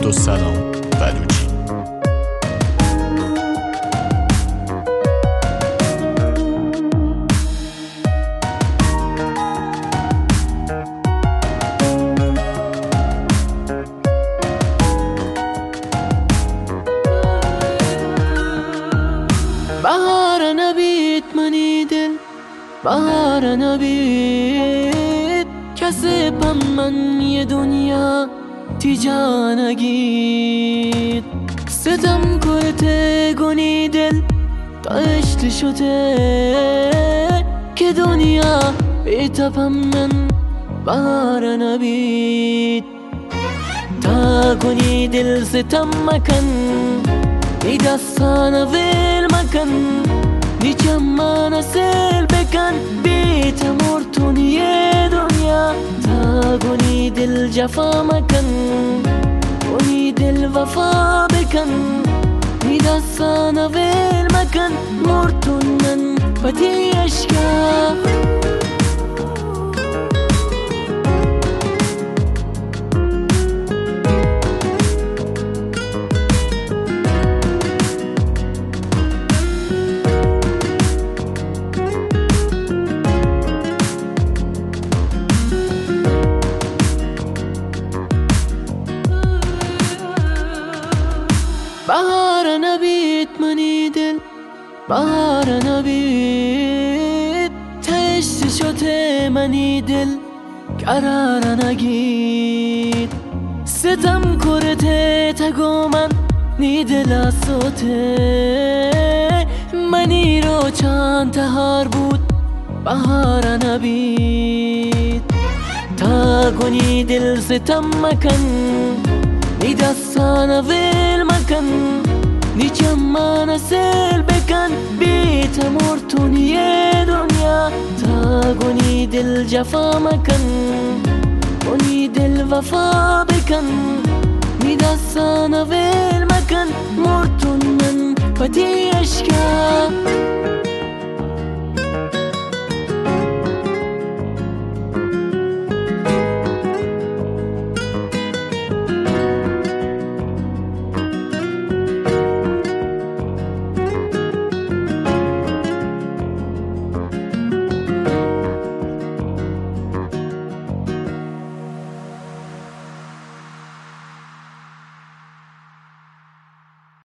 عبدالسلام بلوچی. بهار نبید منی دل، بهار نبید کسی پم من یه دنیا تیجا نگید. ستم کرده گونی دل تا اشت شده که دنیا بیتا پم من بهار نبید. تا گونی دل ستم مکن نی دستان ویل مکن، نی چمان سیل بکن بیت مرتونی دنیا. تا گونی دل جفا مکن گونی دل وفا بکن، نی دستان ویل مکن مرتون من پتی اشکا. بهار نبید منی دل، بهار نبید تشت شده منی دل قرار نگید. ستم کرده تگو من نی دل سوته منی رو چند تهار بود بهار نبید. تا گونی دل ستم مکن نی دستان ویل مکن، نی چمان سیل بکن بیت مرتونی دنیا. تا گونی دل جفا مکن گونی دل وفا بکن، نی دستان ویل مکن مرتون من پتی اشکا.